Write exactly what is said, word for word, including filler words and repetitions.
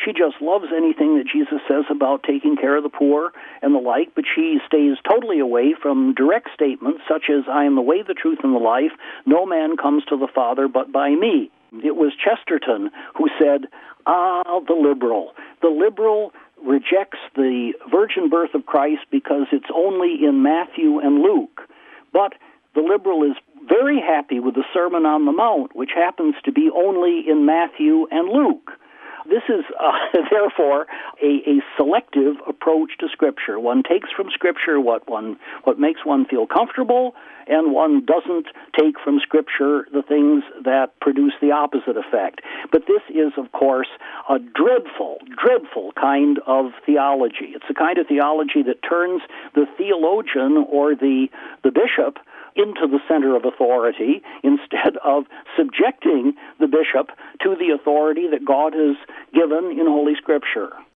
She just loves anything that Jesus says about taking care of the poor and the like, but she stays totally away from direct statements such as, I am the way, the truth, and the life. No man comes to the Father but by me. It was Chesterton who said, ah, the liberal. The liberal rejects the virgin birth of Christ because it's only in Matthew and Luke. But the liberal is very happy with the Sermon on the Mount, which happens to be only in Matthew and Luke. This is, uh, therefore, a, a selective approach to Scripture. One takes from Scripture what one what makes one feel comfortable, and one doesn't take from Scripture the things that produce the opposite effect. But this is, of course, a dreadful, dreadful kind of theology. It's the kind of theology that turns the theologian or the the bishop into the center of authority instead of subjecting the bishop to the authority that God has given in Holy Scripture.